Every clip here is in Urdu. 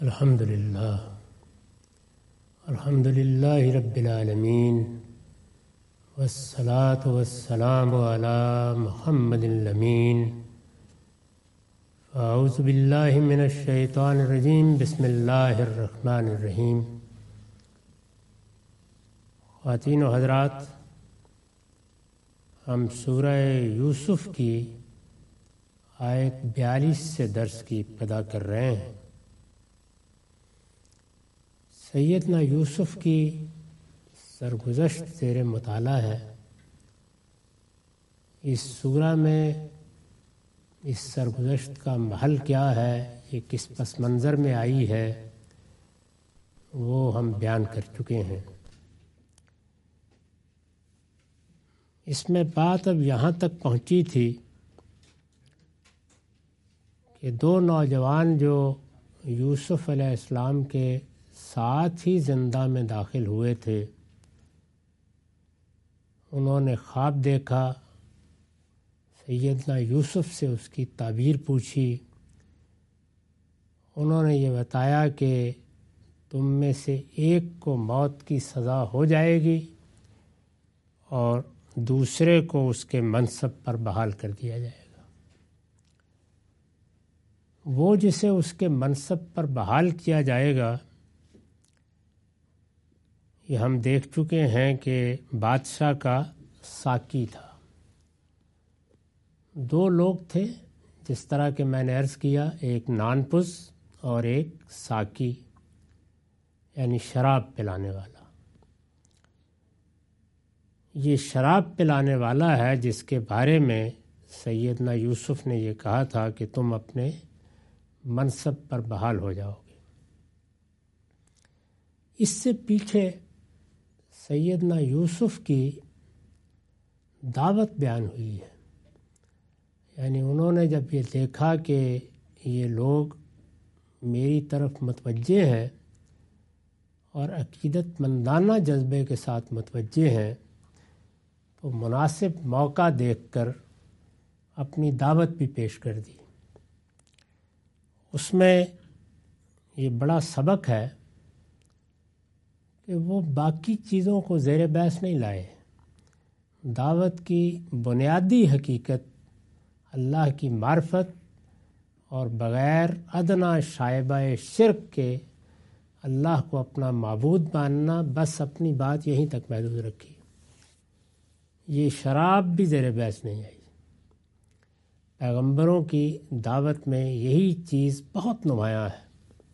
الحمد للہ رب العالمین والصلاة والسلام علی محمد الامین اعوذ باللہ من الشیطان الرجیم بسم اللہ الرحمن الرحیم۔ خواتین و حضرات، ہم سورہ یوسف کی آیت 42 سے درس کی ابتدا کر رہے ہیں۔ سیدنا یوسف کی سرگزشت زیر مطالعہ ہے۔ اس سورہ میں اس سرگزشت کا محل کیا ہے، یہ کس پس منظر میں آئی ہے، وہ ہم بیان کر چکے ہیں۔ اس میں بات اب یہاں تک پہنچی تھی کہ دو نوجوان جو یوسف علیہ السلام کے ساتھ ہی زندہ میں داخل ہوئے تھے، انہوں نے خواب دیکھا، سیدنا یوسف سے اس کی تعبیر پوچھی۔ انہوں نے یہ بتایا کہ تم میں سے ایک کو موت کی سزا ہو جائے گی اور دوسرے کو اس کے منصب پر بحال کر دیا جائے گا۔ وہ جسے اس کے منصب پر بحال کیا جائے گا، یہ ہم دیکھ چکے ہیں کہ بادشاہ کا ساقی تھا۔ دو لوگ تھے، جس طرح کہ میں نے عرض کیا، ایک نانپس اور ایک ساقی، یعنی شراب پلانے والا۔ یہ شراب پلانے والا ہے جس کے بارے میں سیدنا یوسف نے یہ کہا تھا کہ تم اپنے منصب پر بحال ہو جاؤ گے۔ اس سے پیچھے سیدنا یوسف کی دعوت بیان ہوئی ہے۔ یعنی انہوں نے جب یہ دیکھا کہ یہ لوگ میری طرف متوجہ ہیں اور عقیدت مندانہ جذبے کے ساتھ متوجہ ہیں، تو مناسب موقع دیکھ کر اپنی دعوت بھی پیش کر دی۔ اس میں یہ بڑا سبق ہے کہ وہ باقی چیزوں کو زیر بحث نہیں لائے۔ دعوت کی بنیادی حقیقت اللہ کی معرفت اور بغیر ادنیٰ شائبہ شرک کے اللہ کو اپنا معبود ماننا، بس اپنی بات یہیں تک محدود رکھی۔ یہ شراب بھی زیر بحث نہیں آئی۔ پیغمبروں کی دعوت میں یہی چیز بہت نمایاں ہے،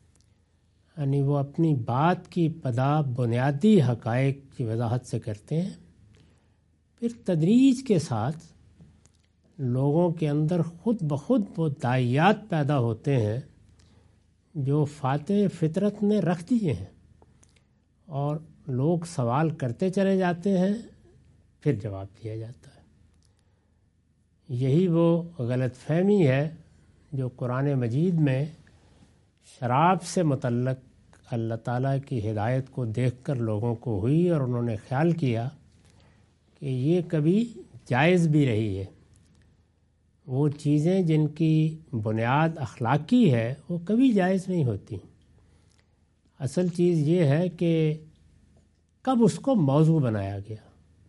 یعنی وہ اپنی بات کی ابتدا بنیادی حقائق کی وضاحت سے کرتے ہیں، پھر تدریج کے ساتھ لوگوں کے اندر خود بخود وہ داعیات پیدا ہوتے ہیں جو فاتح فطرت نے رکھ دیے ہیں، اور لوگ سوال کرتے چلے جاتے ہیں، پھر جواب دیا جاتا ہے۔ یہی وہ غلط فہمی ہے جو قرآن مجید میں شراب سے متعلق اللہ تعالیٰ کی ہدایت کو دیکھ کر لوگوں کو ہوئی، اور انہوں نے خیال کیا کہ یہ کبھی جائز بھی رہی ہے۔ وہ چیزیں جن کی بنیاد اخلاقی ہے وہ کبھی جائز نہیں ہوتی۔ اصل چیز یہ ہے کہ کب اس کو موضوع بنایا گیا۔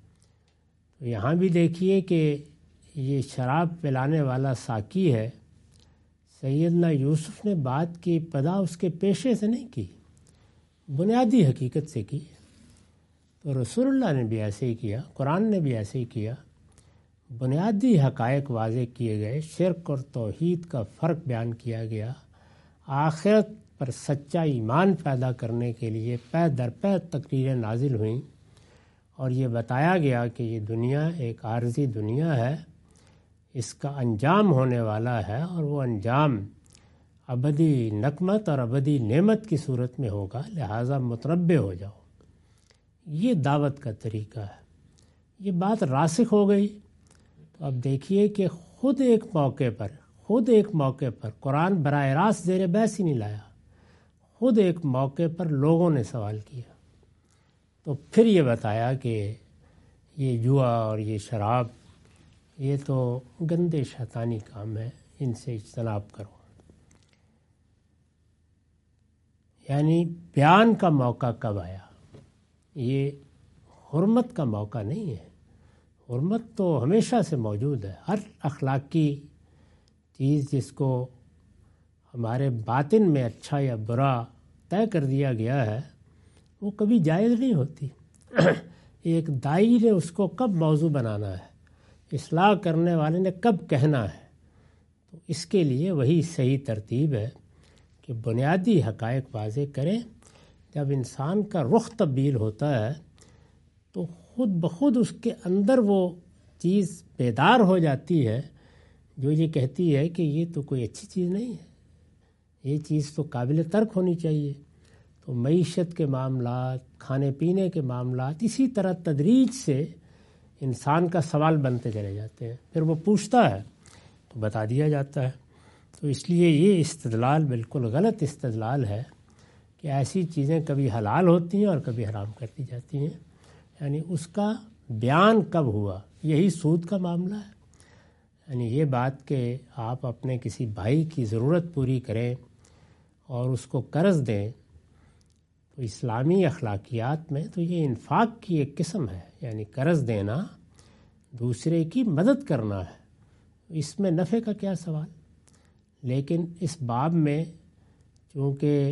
تو یہاں بھی دیکھیے کہ یہ شراب پلانے والا ساقی ہے، سیدنا یوسف نے بات کی ابتدا اس کے پیشے سے نہیں کی، بنیادی حقیقت سے کی۔ تو رسول اللہ نے بھی ایسے ہی کیا، قرآن نے بھی ایسے ہی کیا۔ بنیادی حقائق واضح کیے گئے، شرک اور توحید کا فرق بیان کیا گیا، آخرت پر سچا ایمان پیدا کرنے کے لیے پے در پے تقریریں نازل ہوئیں، اور یہ بتایا گیا کہ یہ دنیا ایک عارضی دنیا ہے، اس کا انجام ہونے والا ہے، اور وہ انجام ابدی نقمت اور ابدی نعمت کی صورت میں ہوگا، لہٰذا متربع ہو جاؤ۔ یہ دعوت کا طریقہ ہے۔ یہ بات راسخ ہو گئی تو اب دیکھیے کہ خود ایک موقع پر قرآن براہ راست زیر بحث ہی نہیں لایا، خود ایک موقع پر لوگوں نے سوال کیا، تو پھر یہ بتایا کہ یہ جوا اور یہ شراب یہ تو گندے شیطانی کام ہے، ان سے اجتناب کرو۔ یعنی بیان کا موقع کب آیا؟ یہ حرمت کا موقع نہیں ہے، حرمت تو ہمیشہ سے موجود ہے۔ ہر اخلاقی چیز جس کو ہمارے باطن میں اچھا یا برا طے کر دیا گیا ہے وہ کبھی جائز نہیں ہوتی۔ ایک داعی نے اس کو کب موضوع بنانا ہے، اصلاح کرنے والے نے کب کہنا ہے، تو اس کے لیے وہی صحیح ترتیب ہے کہ بنیادی حقائق واضح کریں۔ جب انسان کا رخ تبدیل ہوتا ہے تو خود بخود اس کے اندر وہ چیز بیدار ہو جاتی ہے جو یہ کہتی ہے کہ یہ تو کوئی اچھی چیز نہیں ہے، یہ چیز تو قابل ترک ہونی چاہیے۔ تو معیشت کے معاملات، کھانے پینے کے معاملات اسی طرح تدریج سے انسان کا سوال بنتے چلے جاتے ہیں، پھر وہ پوچھتا ہے تو بتا دیا جاتا ہے۔ تو اس لیے یہ استدلال بالکل غلط استدلال ہے کہ ایسی چیزیں کبھی حلال ہوتی ہیں اور کبھی حرام کر دی جاتی ہیں۔ یعنی اس کا بیان کب ہوا، یہی سود کا معاملہ ہے۔ یعنی یہ بات کہ آپ اپنے کسی بھائی کی ضرورت پوری کریں اور اس کو قرض دیں، تو اسلامی اخلاقیات میں تو یہ انفاق کی ایک قسم ہے، یعنی قرض دینا دوسرے کی مدد کرنا ہے، اس میں نفع کا کیا سوال۔ لیکن اس باب میں چونکہ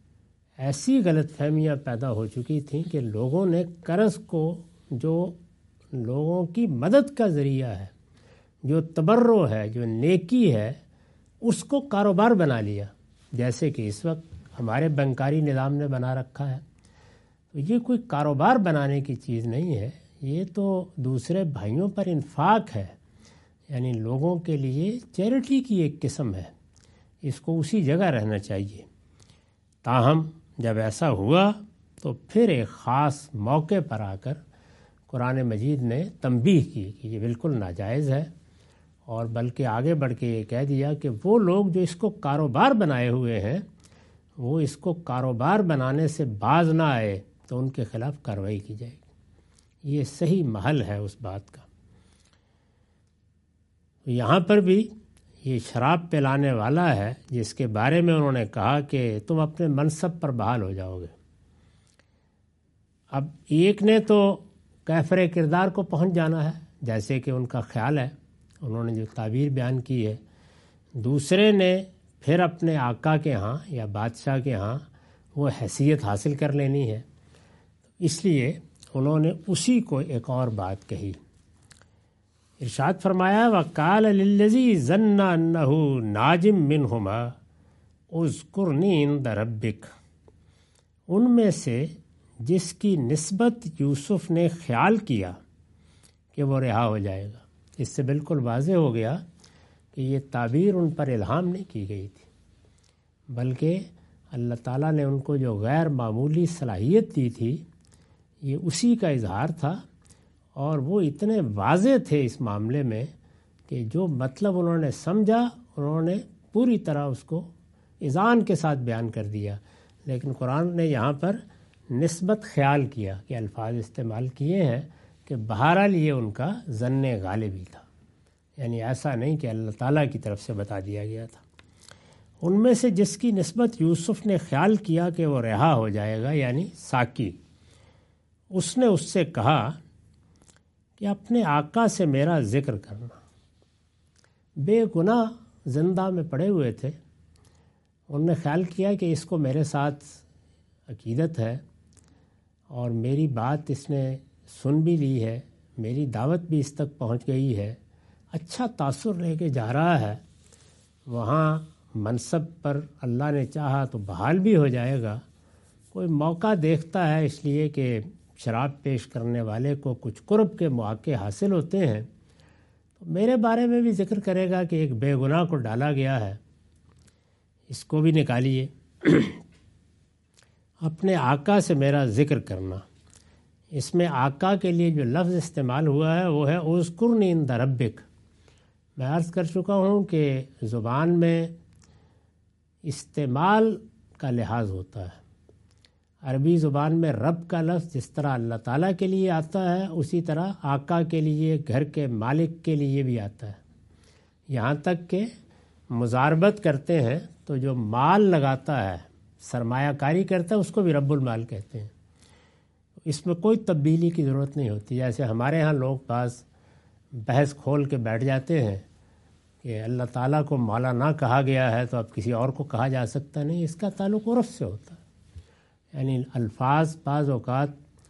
ایسی غلط فہمیاں پیدا ہو چکی تھیں کہ لوگوں نے قرض کو جو لوگوں کی مدد کا ذریعہ ہے، جو تبرع ہے، جو نیکی ہے، اس کو کاروبار بنا لیا، جیسے کہ اس وقت ہمارے بینکاری نظام نے بنا رکھا ہے۔ تو یہ کوئی کاروبار بنانے کی چیز نہیں ہے، یہ تو دوسرے بھائیوں پر انفاق ہے، یعنی لوگوں کے لیے چیریٹی کی ایک قسم ہے، اس کو اسی جگہ رہنا چاہیے۔ تاہم جب ایسا ہوا تو پھر ایک خاص موقع پر آ کر قرآن مجید نے تنبیہ کی کہ یہ بالکل ناجائز ہے، اور بلکہ آگے بڑھ کے یہ کہہ دیا کہ وہ لوگ جو اس کو کاروبار بنائے ہوئے ہیں وہ اس کو کاروبار بنانے سے باز نہ آئے تو ان کے خلاف کارروائی کی جائے گی۔ یہ صحیح محل ہے اس بات کا۔ یہاں پر بھی یہ شراب پلانے والا ہے جس کے بارے میں انہوں نے کہا کہ تم اپنے منصب پر بحال ہو جاؤ گے۔ اب ایک نے تو کیفر کردار کو پہنچ جانا ہے جیسے کہ ان کا خیال ہے، انہوں نے جو تعبیر بیان کی ہے، دوسرے نے پھر اپنے آقا کے ہاں یا بادشاہ کے ہاں وہ حیثیت حاصل کر لینی ہے، اس لیے انہوں نے اسی کو ایک اور بات کہی۔ ارشاد فرمایا وَقَالَ لِلَّذِي ظَنَّ أَنَّهُ نَاجٍ مِّنْهُمَا اذْكُرْنِي عِندَ رَبِّكَ، ان میں سے جس کی نسبت یوسف نے خیال کیا کہ وہ رہا ہو جائے گا۔ اس سے بالکل واضح ہو گیا کہ یہ تعبیر ان پر الہام نہیں کی گئی تھی، بلکہ اللہ تعالیٰ نے ان کو جو غیر معمولی صلاحیت دی تھی یہ اسی کا اظہار تھا، اور وہ اتنے واضح تھے اس معاملے میں کہ جو مطلب انہوں نے سمجھا انہوں نے پوری طرح اس کو اذعان کے ساتھ بیان کر دیا۔ لیکن قرآن نے یہاں پر نسبت خیال کیا کہ الفاظ استعمال کیے ہیں کہ بہرحال یہ ان کا ظن غالبی تھا، یعنی ایسا نہیں کہ اللہ تعالیٰ کی طرف سے بتا دیا گیا تھا۔ ان میں سے جس کی نسبت یوسف نے خیال کیا کہ وہ رہا ہو جائے گا، یعنی ساقی، اس نے اس سے کہا کہ اپنے آقا سے میرا ذکر کرنا۔ بے گناہ زندہ میں پڑے ہوئے تھے، انہوں نے خیال کیا کہ اس کو میرے ساتھ عقیدت ہے اور میری بات اس نے سن بھی لی ہے، میری دعوت بھی اس تک پہنچ گئی ہے، اچھا تاثر لے کے جا رہا ہے، وہاں منصب پر اللہ نے چاہا تو بحال بھی ہو جائے گا۔ کوئی موقع دیکھتا ہے اس لیے کہ شراب پیش کرنے والے کو کچھ قرب کے مواقع حاصل ہوتے ہیں، تو میرے بارے میں بھی ذکر کرے گا کہ ایک بے گناہ کو ڈالا گیا ہے، اس کو بھی نکالیے۔ اپنے آقا سے میرا ذکر کرنا، اس میں آقا کے لیے جو لفظ استعمال ہوا ہے وہ ہے اذکرنی عند ربک۔ میں عرض کر چکا ہوں کہ زبان میں استعمال کا لحاظ ہوتا ہے، عربی زبان میں رب کا لفظ جس طرح اللہ تعالیٰ کے لیے آتا ہے اسی طرح آقا کے لیے، گھر کے مالک کے لیے بھی آتا ہے، یہاں تک کہ مضاربت کرتے ہیں تو جو مال لگاتا ہے سرمایہ کاری کرتا ہے اس کو بھی رب المال کہتے ہیں۔ اس میں کوئی تبدیلی کی ضرورت نہیں ہوتی۔ جیسے ہمارے ہاں لوگ بعض بحث کھول کے بیٹھ جاتے ہیں کہ اللہ تعالیٰ کو مولا نہ کہا گیا ہے تو اب کسی اور کو کہا جا سکتا نہیں، اس کا تعلق عرف سے ہوتا ہے۔ یعنی الفاظ بعض اوقات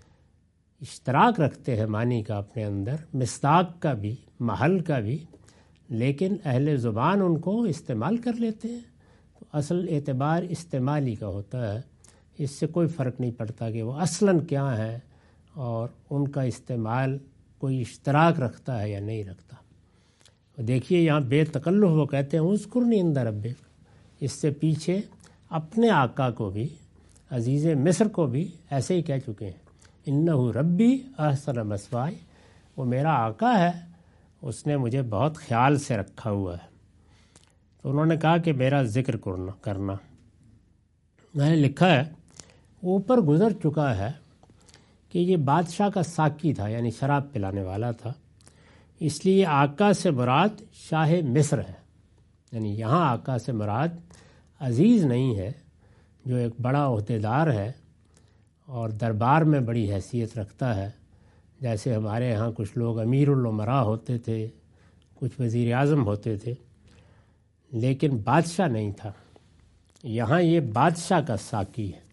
اشتراک رکھتے ہیں معنی کا اپنے اندر، مصداق کا بھی، محل کا بھی، لیکن اہل زبان ان کو استعمال کر لیتے ہیں۔ تو اصل اعتبار استعمالی کا ہوتا ہے، اس سے کوئی فرق نہیں پڑتا کہ وہ اصلاً کیا ہے اور ان کا استعمال کوئی اشتراک رکھتا ہے یا نہیں رکھتا۔ دیکھیے یہاں بے تکلف وہ کہتے ہیں اذکرنی عند ربک، اس سے پیچھے اپنے آقا کو بھی، عزیز مصر کو بھی ایسے ہی کہہ چکے ہیں، انہ ربی احسن مثوایا، وہ میرا آقا ہے، اس نے مجھے بہت خیال سے رکھا ہوا ہے۔ تو انہوں نے کہا کہ میرا ذکر کرنا، میں نے لکھا ہے اوپر گزر چکا ہے کہ یہ بادشاہ کا ساقی تھا، یعنی شراب پلانے والا تھا، اس لیے آقا سے مراد شاہ مصر ہے۔ یعنی یہاں آقا سے مراد عزیز نہیں ہے جو ایک بڑا عہدیدار ہے اور دربار میں بڑی حیثیت رکھتا ہے، جیسے ہمارے ہاں کچھ لوگ امیر الامراء ہوتے تھے، کچھ وزیر اعظم ہوتے تھے، لیکن بادشاہ نہیں تھا۔ یہاں یہ بادشاہ کا ساقی ہے،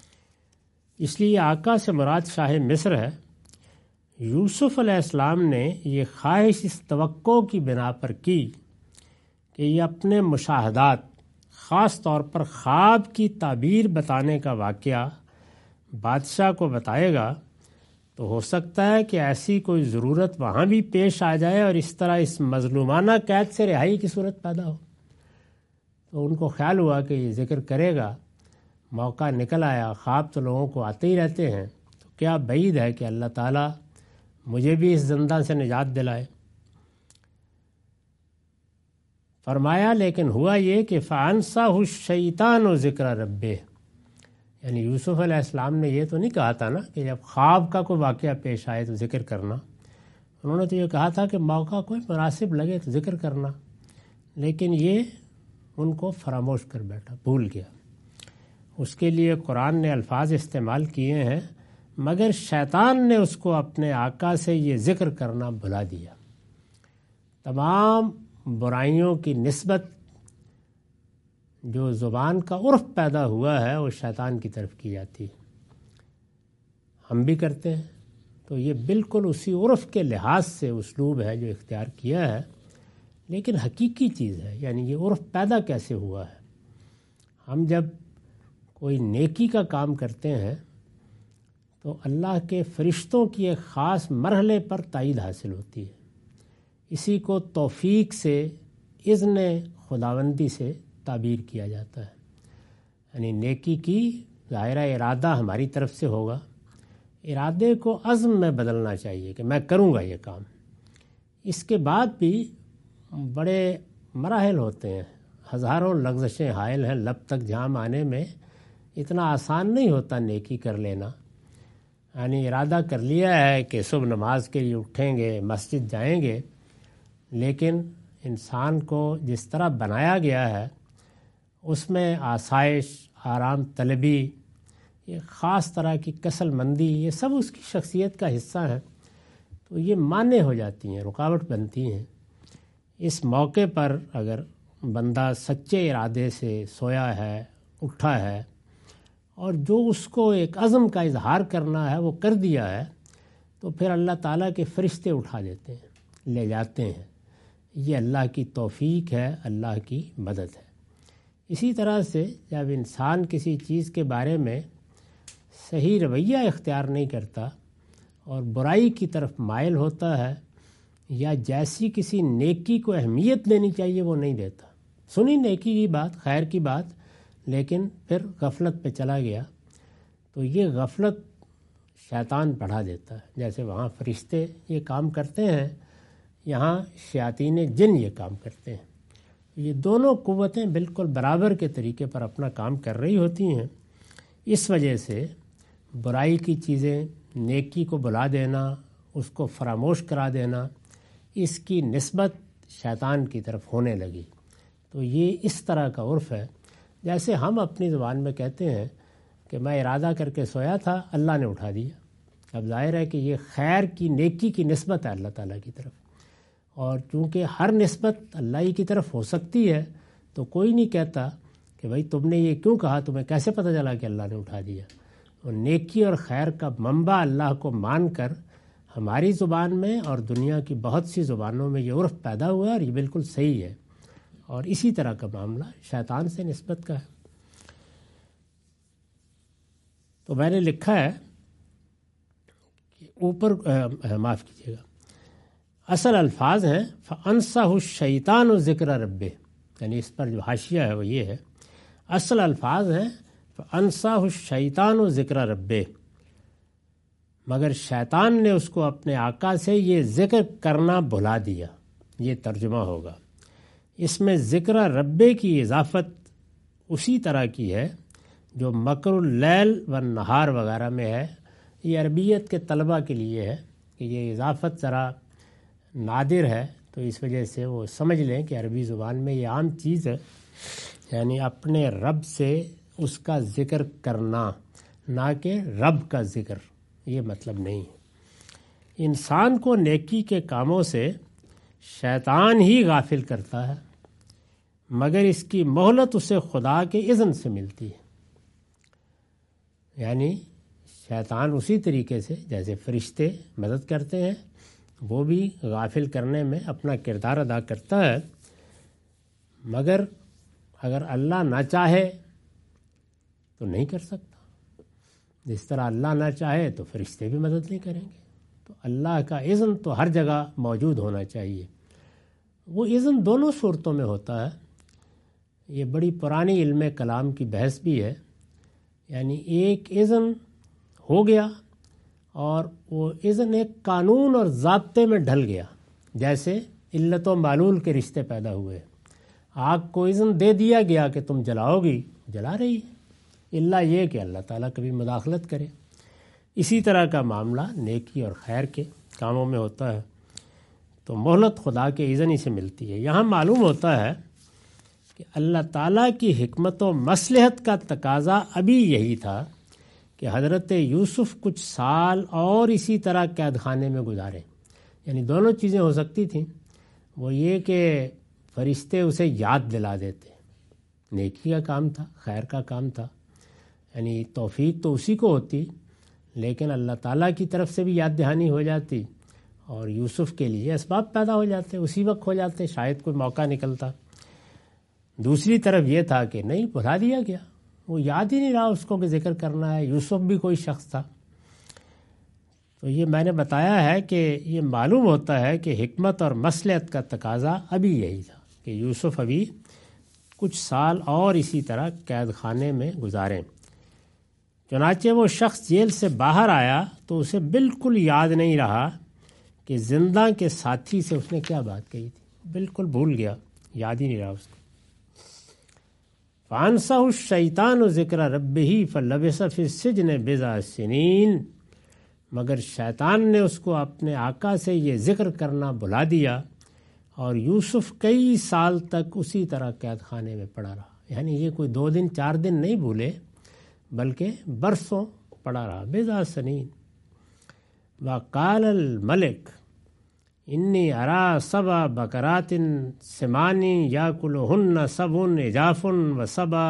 اس لیے آقا سے مراد شاہ مصر ہے۔ یوسف علیہ السلام نے یہ خواہش اس توقع کی بنا پر کی کہ یہ اپنے مشاہدات، خاص طور پر خواب کی تعبیر بتانے کا واقعہ بادشاہ کو بتائے گا، تو ہو سکتا ہے کہ ایسی کوئی ضرورت وہاں بھی پیش آ جائے اور اس طرح اس مظلومانہ قید سے رہائی کی صورت پیدا ہو۔ تو ان کو خیال ہوا کہ یہ ذکر کرے گا، موقع نکل آیا۔ خواب تو لوگوں کو آتے ہی رہتے ہیں، تو کیا بعید ہے کہ اللہ تعالیٰ مجھے بھی اس زندہ سے نجات دلائے۔ فرمایا لیکن ہوا یہ کہ فَأَنسَاهُ الشَّيْطَانُ ذِكْرَ رَبِّهِ، یعنی یوسف علیہ السلام نے یہ تو نہیں کہا تھا نا کہ جب خواب کا کوئی واقعہ پیش آئے تو ذکر کرنا، انہوں نے تو یہ کہا تھا کہ موقع کوئی مناسب لگے تو ذکر کرنا، لیکن یہ ان کو فراموش کر بیٹھا، بھول گیا۔ اس کے لیے قرآن نے الفاظ استعمال کیے ہیں، مگر شیطان نے اس کو اپنے آقا سے یہ ذکر کرنا بھلا دیا۔ تمام برائیوں کی نسبت جو زبان کا عرف پیدا ہوا ہے وہ شیطان کی طرف کی جاتی ہے، ہم بھی کرتے ہیں۔ تو یہ بالکل اسی عرف کے لحاظ سے اسلوب ہے جو اختیار کیا ہے، لیکن حقیقی چیز ہے، یعنی یہ عرف پیدا کیسے ہوا ہے۔ ہم جب کوئی نیکی کا کام کرتے ہیں تو اللہ کے فرشتوں کی ایک خاص مرحلے پر تائید حاصل ہوتی ہے، اسی کو توفیق سے، اذن خداوندی سے تعبیر کیا جاتا ہے۔ یعنی نیکی کی ظاہرہ ارادہ ہماری طرف سے ہوگا، ارادے کو عزم میں بدلنا چاہیے کہ میں کروں گا یہ کام۔ اس کے بعد بھی بڑے مراحل ہوتے ہیں، ہزاروں لغزشیں حائل ہیں، لب تک جام آنے میں اتنا آسان نہیں ہوتا نیکی کر لینا۔ یعنی ارادہ کر لیا ہے کہ صبح نماز کے لیے اٹھیں گے، مسجد جائیں گے، لیکن انسان کو جس طرح بنایا گیا ہے اس میں آسائش، آرام طلبی، یہ خاص طرح کی کسل مندی، یہ سب اس کی شخصیت کا حصہ ہیں، تو یہ مانع ہو جاتی ہیں، رکاوٹ بنتی ہیں۔ اس موقع پر اگر بندہ سچے ارادے سے سویا ہے، اٹھا ہے، اور جو اس کو ایک عزم کا اظہار کرنا ہے وہ کر دیا ہے، تو پھر اللہ تعالیٰ کے فرشتے اٹھا دیتے ہیں، لے جاتے ہیں۔ یہ اللہ کی توفیق ہے، اللہ کی مدد ہے۔ اسی طرح سے جب انسان کسی چیز کے بارے میں صحیح رویہ اختیار نہیں کرتا اور برائی کی طرف مائل ہوتا ہے، یا جیسی کسی نیکی کو اہمیت دینی چاہیے وہ نہیں دیتا، سنی نیکی کی بات، خیر کی بات، لیکن پھر غفلت پہ چلا گیا، تو یہ غفلت شیطان بڑھا دیتا ہے۔ جیسے وہاں فرشتے یہ کام کرتے ہیں، یہاں شیاطین جن یہ کام کرتے ہیں۔ یہ دونوں قوتیں بالکل برابر کے طریقے پر اپنا کام کر رہی ہوتی ہیں۔ اس وجہ سے برائی کی چیزیں، نیکی کو بلا دینا، اس کو فراموش کرا دینا، اس کی نسبت شیطان کی طرف ہونے لگی۔ تو یہ اس طرح کا عرف ہے۔ جیسے ہم اپنی زبان میں کہتے ہیں کہ میں ارادہ کر کے سویا تھا، اللہ نے اٹھا دیا. اب ظاہر ہے کہ یہ خیر کی، نیکی کی نسبت ہے اللہ تعالیٰ کی طرف، اور چونکہ ہر نسبت اللہ ہی کی طرف ہو سکتی ہے تو کوئی نہیں کہتا کہ بھائی تم نے یہ کیوں کہا، تمہیں کیسے پتہ چلا کہ اللہ نے اٹھا دیا. اور نیکی اور خیر کا منبع اللہ کو مان کر ہماری زبان میں اور دنیا کی بہت سی زبانوں میں یہ عرف پیدا ہوا ہے، اور یہ بالکل صحیح ہے. اور اسی طرح کا معاملہ شیطان سے نسبت کا ہے. تو میں نے لکھا ہے کہ اوپر معاف کیجیے گا، اصل الفاظ ہیں فَأَنْسَهُ الشَّيْطَانُ ذِكْرَ رَبِّهِ، یعنی اس پر جو حاشیہ ہے وہ یہ ہے، اصل الفاظ ہیں فَأَنْسَهُ الشَّيْطَانُ ذِكْرَ رَبِّهِ، مگر شیطان نے اس کو اپنے آقا سے یہ ذکر کرنا بھلا دیا. یہ ترجمہ ہوگا. اس میں ذکر رب کی اضافت اسی طرح کی ہے جو مکر اللیل والنہار وغیرہ میں ہے. یہ عربیت کے طلبہ کے لیے ہے کہ یہ اضافت ذرا نادر ہے، تو اس وجہ سے وہ سمجھ لیں کہ عربی زبان میں یہ عام چیز ہے، یعنی اپنے رب سے اس کا ذکر کرنا، نہ کہ رب کا ذکر. یہ مطلب نہیں ہے. انسان کو نیکی کے کاموں سے شیطان ہی غافل کرتا ہے، مگر اس کی مہلت اسے خدا کے اذن سے ملتی ہے. یعنی شیطان اسی طریقے سے جیسے فرشتے مدد کرتے ہیں، وہ بھی غافل کرنے میں اپنا کردار ادا کرتا ہے، مگر اگر اللہ نہ چاہے تو نہیں کر سکتا. جس طرح اللہ نہ چاہے تو فرشتے بھی مدد نہیں کریں گے. تو اللہ کا اذن تو ہر جگہ موجود ہونا چاہیے. وہ اذن دونوں صورتوں میں ہوتا ہے. یہ بڑی پرانی علم کلام کی بحث بھی ہے. یعنی ایک اذن ہو گیا اور وہ اذن ایک قانون اور ضابطے میں ڈھل گیا، جیسے علت و معلول کے رشتے پیدا ہوئے. آگ کو اذن دے دیا گیا کہ تم جلاؤ گی، جلا رہی ہے، اللہ یہ کہ اللہ تعالیٰ کبھی مداخلت کرے. اسی طرح کا معاملہ نیکی اور خیر کے کاموں میں ہوتا ہے. تو مہلت خدا کے اذن ہی سے ملتی ہے. یہاں معلوم ہوتا ہے کہ اللہ تعالیٰ کی حکمت و مصلحت کا تقاضا ابھی یہی تھا کہ حضرت یوسف کچھ سال اور اسی طرح قید خانے میں گزارے. یعنی دونوں چیزیں ہو سکتی تھیں. وہ یہ کہ فرشتے اسے یاد دلا دیتے، نیکی کا کام تھا، خیر کا کام تھا، یعنی توفیق تو اسی کو ہوتی، لیکن اللہ تعالیٰ کی طرف سے بھی یاد دہانی ہو جاتی، اور یوسف کے لیے اسباب پیدا ہو جاتے، اسی وقت ہو جاتے، شاید کوئی موقع نکلتا. دوسری طرف یہ تھا کہ نہیں، بھلا دیا گیا، وہ یاد ہی نہیں رہا اس کو کہ ذکر کرنا ہے. یوسف بھی کوئی شخص تھا. تو یہ میں نے بتایا ہے کہ یہ معلوم ہوتا ہے کہ حکمت اور مصلحت کا تقاضا ابھی یہی تھا کہ یوسف ابھی کچھ سال اور اسی طرح قید خانے میں گزاریں. چنانچہ وہ شخص جیل سے باہر آیا تو اسے بالکل یاد نہیں رہا کہ زندہ کے ساتھی سے اس نے کیا بات کہی تھی. بالکل بھول گیا، یاد ہی نہیں رہا اس کو. فَأَنْسَهُ الشَّيْطَانُ ذِكْرَ رَبِّهِ فَلَبِثَ فِي السِّجْنِ بِضْعَ سِنِينَ، مگر شیطان نے اس کو اپنے آقا سے یہ ذکر کرنا بھلا دیا، اور یوسف کئی سال تک اسی طرح قید خانے میں پڑا رہا. یعنی یہ کوئی 2 دن 4 دن نہیں بھولے، بلکہ برسوں پڑا رہا. بِضْعَ سِنِينَ. وَقَالَ الْمَلِكُ انی ارا 7 بقرات سمان یاکلہن 7 عجاف و7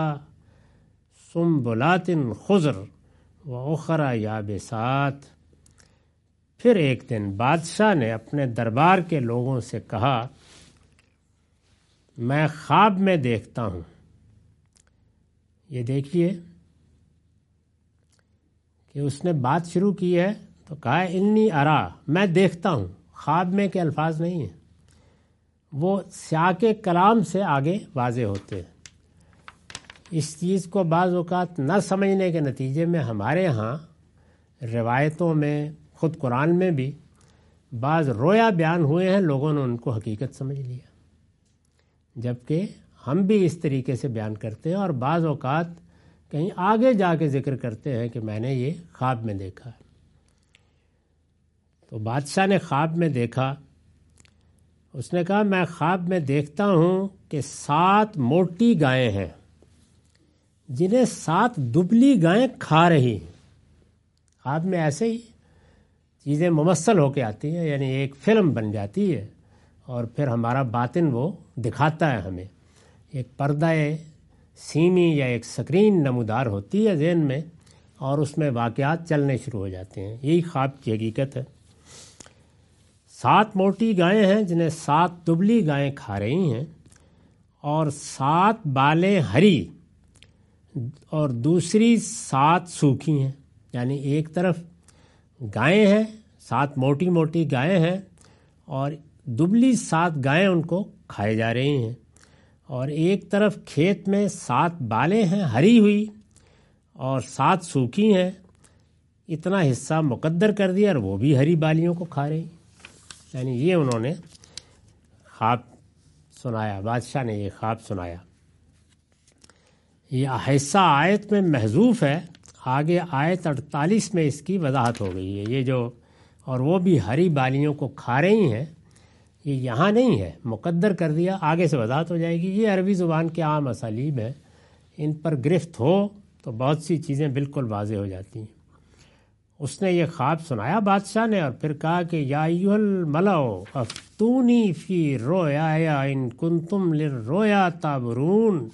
سنبلات خضر وأخرى یابسات. پھر ایک دن بادشاہ نے اپنے دربار کے لوگوں سے کہا، میں خواب میں دیکھتا ہوں. یہ دیکھیے کہ اس نے بات شروع کی ہے تو کہا انی ارا، میں دیکھتا ہوں. خواب میں کے الفاظ نہیں ہیں، وہ سیاق کلام سے آگے واضح ہوتے ہیں. اس چیز کو بعض اوقات نہ سمجھنے کے نتیجے میں ہمارے ہاں روایتوں میں، خود قرآن میں بھی بعض رویا بیان ہوئے ہیں، لوگوں نے ان کو حقیقت سمجھ لیا، جبکہ ہم بھی اس طریقے سے بیان کرتے ہیں، اور بعض اوقات کہیں آگے جا کے ذکر کرتے ہیں کہ میں نے یہ خواب میں دیکھا ہے. تو بادشاہ نے خواب میں دیکھا. اس نے کہا میں خواب میں دیکھتا ہوں کہ 7 موٹی گائیں ہیں جنہیں 7 دبلی گائیں کھا رہی ہیں. خواب میں ایسے ہی چیزیں ممثل ہو کے آتی ہیں، یعنی ایک فلم بن جاتی ہے اور پھر ہمارا باطن وہ دکھاتا ہے ہمیں. ایک پردہ سیمی یا ایک سکرین نمودار ہوتی ہے ذہن میں، اور اس میں واقعات چلنے شروع ہو جاتے ہیں. یہی خواب کی حقیقت ہے. 7 موٹی گائیں ہیں جنہیں 7 دبلی گائیں کھا رہی ہیں، اور 7 بالیں ہری اور دوسری 7 سوکھی ہیں. یعنی ایک طرف گائیں ہیں، 7 موٹی موٹی گائیں ہیں، اور دبلی 7 گائیں ان کو کھائے جا رہی ہیں. اور ایک طرف کھیت میں 7 بالیں ہیں ہری ہوئی اور 7 سوکھی ہیں. اتنا حصہ مقدر کر دیا اور وہ بھی ہری بالیوں کو کھا رہی. یعنی یہ انہوں نے خواب سنایا، بادشاہ نے یہ خواب سنایا. یہ حصہ آیت میں محذوف ہے، آگے آیت 48 میں اس کی وضاحت ہو گئی ہے. یہ جو اور وہ بھی ہری بالیوں کو کھا رہی ہیں، یہ یہاں نہیں ہے، مقدر کر دیا، آگے سے وضاحت ہو جائے گی. یہ عربی زبان کے عام اسالیب ہیں، ان پر گرفت ہو تو بہت سی چیزیں بالکل واضح ہو جاتی ہیں. اس نے یہ خواب سنایا بادشاہ نے، اور پھر کہا کہ یا ایھا الملأ افتونی فی رؤیا ان کنتم للرؤیا تعبرون.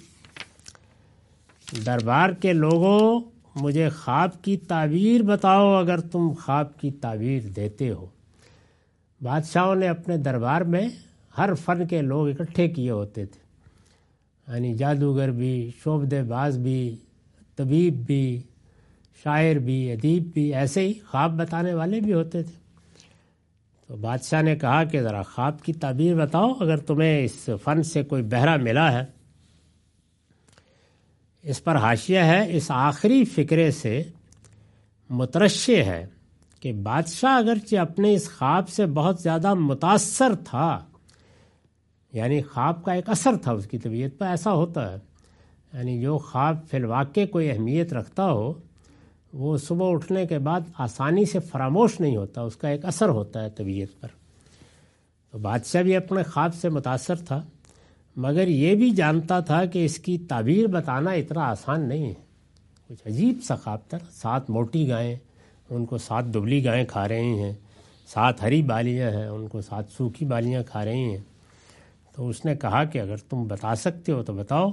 دربار کے لوگوں، مجھے خواب کی تعبیر بتاؤ اگر تم خواب کی تعبیر دیتے ہو. بادشاہوں نے اپنے دربار میں ہر فن کے لوگ اکٹھے کیے ہوتے تھے، یعنی جادوگر بھی، شعبدے باز بھی، طبیب بھی، شاعر بھی، ادیب بھی، ایسے ہی خواب بتانے والے بھی ہوتے تھے. تو بادشاہ نے کہا کہ ذرا خواب کی تعبیر بتاؤ اگر تمہیں اس فن سے کوئی بہرہ ملا ہے. اس پر حاشیہ ہے، اس آخری فقرے سے مترشح ہے کہ بادشاہ اگرچہ اپنے اس خواب سے بہت زیادہ متاثر تھا، یعنی خواب کا ایک اثر تھا اس کی طبیعت پر. ایسا ہوتا ہے، یعنی جو خواب فی الواقع کوئی اہمیت رکھتا ہو وہ صبح اٹھنے کے بعد آسانی سے فراموش نہیں ہوتا، اس کا ایک اثر ہوتا ہے طبیعت پر. تو بادشاہ بھی اپنے خواب سے متاثر تھا، مگر یہ بھی جانتا تھا کہ اس کی تعبیر بتانا اتنا آسان نہیں ہے. کچھ عجیب سا خواب تھا. 7 موٹی گائیں، ان کو 7 دبلی گائیں کھا رہی ہیں، 7 ہری بالیاں ہیں، ان کو 7 سوکھی بالیاں کھا رہی ہیں. تو اس نے کہا کہ اگر تم بتا سکتے ہو تو بتاؤ.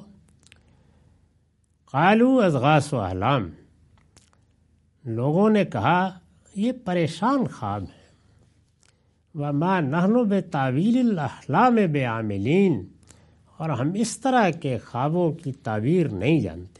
قالوا اضغاث احلام. لوگوں نے کہا یہ پریشان خواب ہے. وما نحن بتاویل الاحلام بعاملین، اور ہم اس طرح کے خوابوں کی تعبیر نہیں جانتے.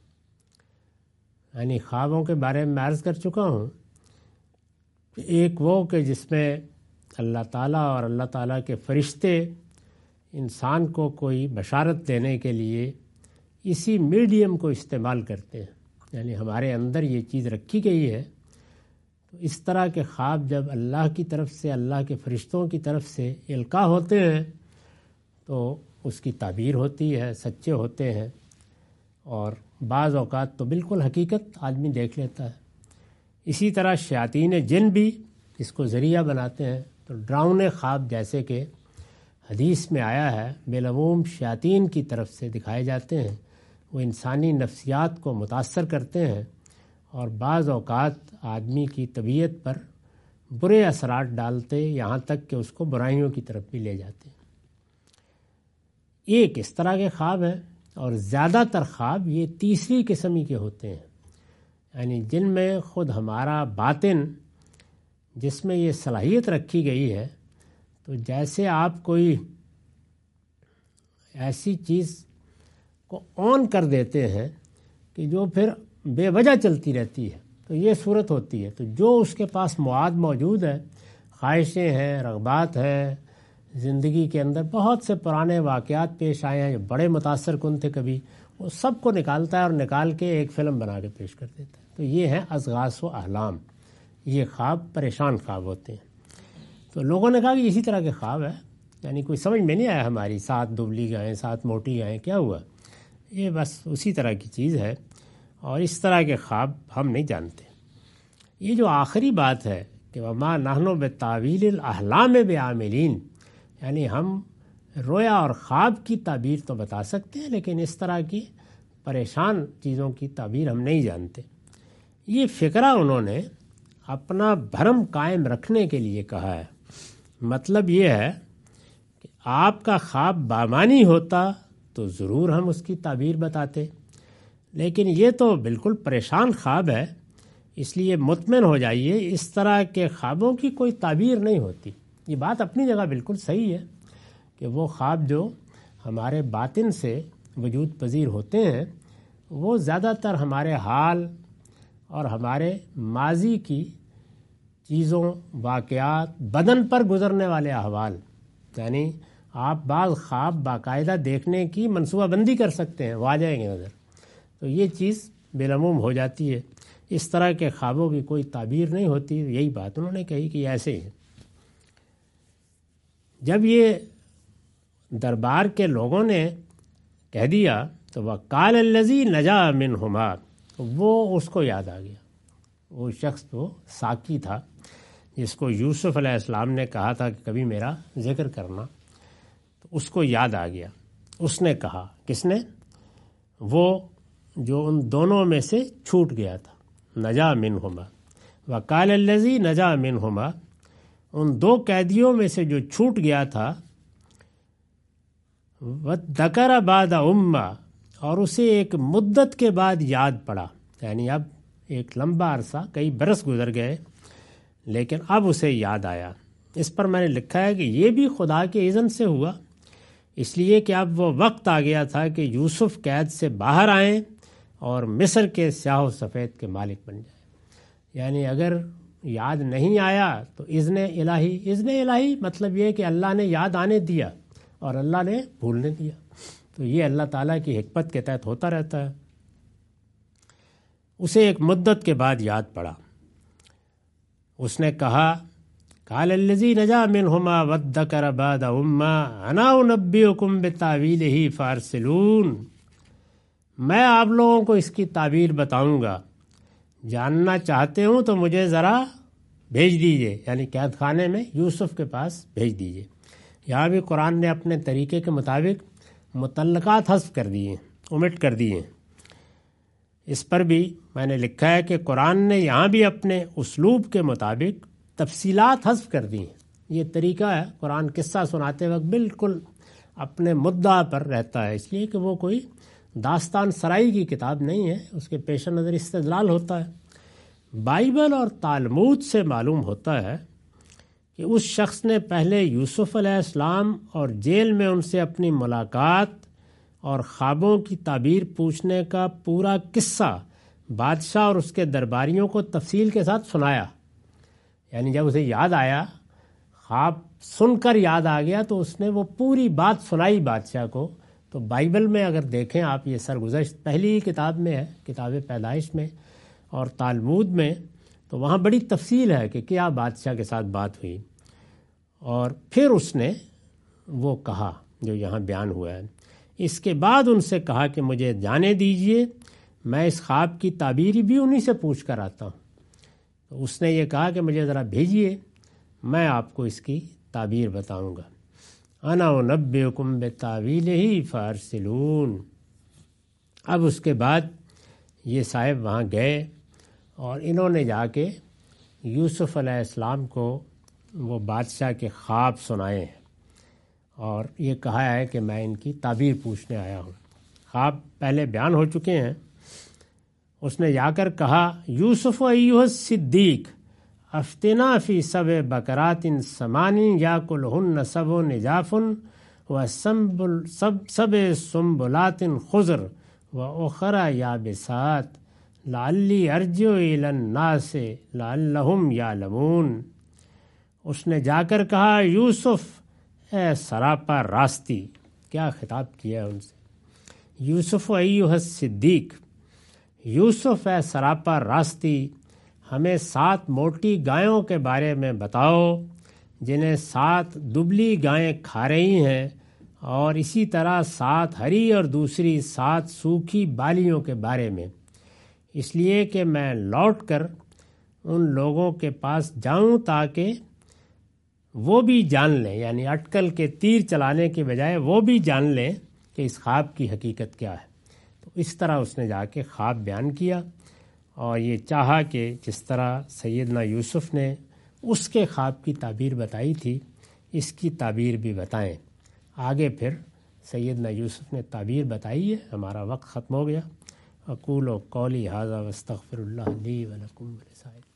یعنی خوابوں کے بارے میں عرض کر چکا ہوں، ایک وہ کہ جس میں اللہ تعالیٰ اور اللہ تعالیٰ کے فرشتے انسان کو کوئی بشارت دینے کے لیے اسی میڈیم کو استعمال کرتے ہیں. یعنی ہمارے اندر یہ چیز رکھی گئی ہے. تو اس طرح کے خواب جب اللہ کی طرف سے، اللہ کے فرشتوں کی طرف سے القاء ہوتے ہیں تو اس کی تعبیر ہوتی ہے، سچے ہوتے ہیں. اور بعض اوقات تو بالکل حقیقت آدمی دیکھ لیتا ہے. اسی طرح شیاطین جن بھی اس کو ذریعہ بناتے ہیں. تو ڈراؤنے خواب جیسے کہ حدیث میں آیا ہے بالعموم شیاطین کی طرف سے دکھائے جاتے ہیں، وہ انسانی نفسیات کو متاثر کرتے ہیں اور بعض اوقات آدمی کی طبیعت پر برے اثرات ڈالتے، یہاں تک کہ اس کو برائیوں کی طرف بھی لے جاتے ہیں. ایک اس طرح کے خواب ہیں، اور زیادہ تر خواب یہ تیسری قسم کے ہوتے ہیں، یعنی جن میں خود ہمارا باطن، جس میں یہ صلاحیت رکھی گئی ہے. تو جیسے آپ کوئی ایسی چیز کو آن کر دیتے ہیں کہ جو پھر بے وجہ چلتی رہتی ہے، تو یہ صورت ہوتی ہے. تو جو اس کے پاس مواد موجود ہے، خواہشیں ہیں، رغبات ہیں، زندگی کے اندر بہت سے پرانے واقعات پیش آئے ہیں جو بڑے متاثر کن تھے کبھی، وہ سب کو نکالتا ہے اور نکال کے ایک فلم بنا کے پیش کر دیتا ہے. تو یہ ہیں اضغاث و احلام. یہ خواب پریشان خواب ہوتے ہیں. تو لوگوں نے کہا کہ اسی طرح کے خواب ہے، یعنی کوئی سمجھ میں نہیں آیا ہماری 7 دبلی گائیں 7 موٹی گائیں کیا ہوا. یہ بس اسی طرح کی چیز ہے، اور اس طرح کے خواب ہم نہیں جانتے. یہ جو آخری بات ہے کہ وما نحن بتاویل الاحلام بعاملین، یعنی ہم رویا اور خواب کی تعبیر تو بتا سکتے ہیں لیکن اس طرح کی پریشان چیزوں کی تعبیر ہم نہیں جانتے۔ یہ فقرہ انہوں نے اپنا بھرم قائم رکھنے کے لیے کہا ہے۔ مطلب یہ ہے کہ آپ کا خواب بامانی ہوتا تو ضرور ہم اس کی تعبیر بتاتے، لیکن یہ تو بالکل پریشان خواب ہے، اس لیے مطمئن ہو جائیے، اس طرح کے خوابوں کی کوئی تعبیر نہیں ہوتی۔ یہ بات اپنی جگہ بالکل صحیح ہے کہ وہ خواب جو ہمارے باطن سے وجود پذیر ہوتے ہیں وہ زیادہ تر ہمارے حال اور ہمارے ماضی کی چیزوں، واقعات، بدن پر گزرنے والے احوال، یعنی آپ بعض خواب باقاعدہ دیکھنے کی منصوبہ بندی کر سکتے ہیں، وہ آ جائیں گے نظر، تو یہ چیز بالعموم ہو جاتی ہے۔ اس طرح کے خوابوں کی کوئی تعبیر نہیں ہوتی۔ یہی بات انہوں نے کہی کہ ایسے ہی جب یہ دربار کے لوگوں نے کہہ دیا تو وقال الذی نجا منہما، وہ اس کو یاد آ گیا، وہ شخص تو ساقی تھا جس کو یوسف علیہ السلام نے کہا تھا کہ کبھی میرا ذکر کرنا، تو اس کو یاد آ گیا۔ اس نے کہا، کس نے؟ وہ جو ان دونوں میں سے چھوٹ گیا تھا، نجا منہما، وقال الذی نجا منہما، ان دو قیدیوں میں سے جو چھوٹ گیا تھا، وذکر بعد امہ، اور اسے ایک مدت کے بعد یاد پڑا، یعنی اب ایک لمبا عرصہ، کئی برس گزر گئے لیکن اب اسے یاد آیا۔ اس پر میں نے لکھا ہے کہ یہ بھی خدا کے اذن سے ہوا، اس لیے کہ اب وہ وقت آ گیا تھا کہ یوسف قید سے باہر آئیں اور مصر کے سیاہ و سفید کے مالک بن جائیں۔ یعنی اگر یاد نہیں آیا تو اذن الہی مطلب یہ کہ اللہ نے یاد آنے دیا اور اللہ نے بھولنے دیا، تو یہ اللہ تعالیٰ کی حکمت کے تحت ہوتا رہتا ہے۔ اسے ایک مدت کے بعد یاد پڑا، اس نے کہا، قال الذی نجا منہما وذکر بعد امہ انا انبئکم بتاویلہ فارسلون، میں آپ لوگوں کو اس کی تعبیر بتاؤں گا، جاننا چاہتے ہوں تو مجھے ذرا بھیج دیجئے، یعنی قید خانے میں یوسف کے پاس بھیج دیجئے۔ یہاں بھی قرآن نے اپنے طریقے کے مطابق متعلقات حذف کر دیے، omit کر دیے۔ اس پر بھی میں نے لکھا ہے کہ قرآن نے یہاں بھی اپنے اسلوب کے مطابق تفصیلات حذف کر دی ہیں۔ یہ طریقہ ہے، قرآن قصہ سناتے وقت بالکل اپنے مدعا پر رہتا ہے، اس لیے کہ وہ کوئی داستان سرائی کی کتاب نہیں ہے، اس کے پیش نظر استدلال ہوتا ہے۔ بائبل اور تالمود سے معلوم ہوتا ہے کہ اس شخص نے پہلے یوسف علیہ السلام اور جیل میں ان سے اپنی ملاقات اور خوابوں کی تعبیر پوچھنے کا پورا قصہ بادشاہ اور اس کے درباریوں کو تفصیل کے ساتھ سنایا۔ یعنی جب اسے یاد آیا، خواب سن کر یاد آ گیا تو اس نے وہ پوری بات سنائی بادشاہ کو۔ تو بائبل میں اگر دیکھیں آپ، یہ سرگزشت پہلی کتاب میں ہے، کتاب پیدائش میں اور تالمود میں، تو وہاں بڑی تفصیل ہے کہ کیا بادشاہ کے ساتھ بات ہوئی، اور پھر اس نے وہ کہا جو یہاں بیان ہوا ہے۔ اس کے بعد ان سے کہا کہ مجھے جانے دیجئے، میں اس خواب کی تعبیر بھی انہی سے پوچھ کر آتا ہوں۔ تو اس نے یہ کہا کہ مجھے ذرا بھیجیے، میں آپ کو اس کی تعبیر بتاؤں گا۔ انا انبئکم بتاویلہ فارسلون۔ اب اس کے بعد یہ صاحب وہاں گئے اور انہوں نے جا کے یوسف علیہ السلام کو وہ بادشاہ کے خواب سنائے ہیں اور یہ کہا ہے کہ میں ان کی تعبیر پوچھنے آیا ہوں۔ خواب پہلے بیان ہو چکے ہیں۔ اس نے جا کر کہا، یوسف ایھا الصدیق افتنا فی سبع بقرات سمان یاکلہن سبع عجاف وسبع سنبلات خضر واخری یابسات لعلی ارجع الی الناس لعلہم یعلمون۔ اس نے جا کر کہا، یوسف اے سراپا راستی، کیا خطاب کیا ہے ان سے، یوسف ایھا الصدیق، یوسف اے سراپا راستی، ہمیں 7 موٹی گایوں کے بارے میں بتاؤ جنہیں 7 دبلی گائیں کھا رہی ہیں، اور اسی طرح 7 ہری اور دوسری 7 سوکھی بالیوں کے بارے میں، اس لیے کہ میں لوٹ کر ان لوگوں کے پاس جاؤں تاکہ وہ بھی جان لیں، یعنی اٹکل کے تیر چلانے کے بجائے وہ بھی جان لیں کہ اس خواب کی حقیقت کیا ہے۔ تو اس طرح اس نے جا کے خواب بیان کیا اور یہ چاہا کہ جس طرح سیدنا یوسف نے اس کے خواب کی تعبیر بتائی تھی اس کی تعبیر بھی بتائیں۔ آگے پھر سیدنا یوسف نے تعبیر بتائی ہے۔ ہمارا وقت ختم ہو گیا۔ اقول قولی ھذا واستغفر اللہ لی ولکم ولسائر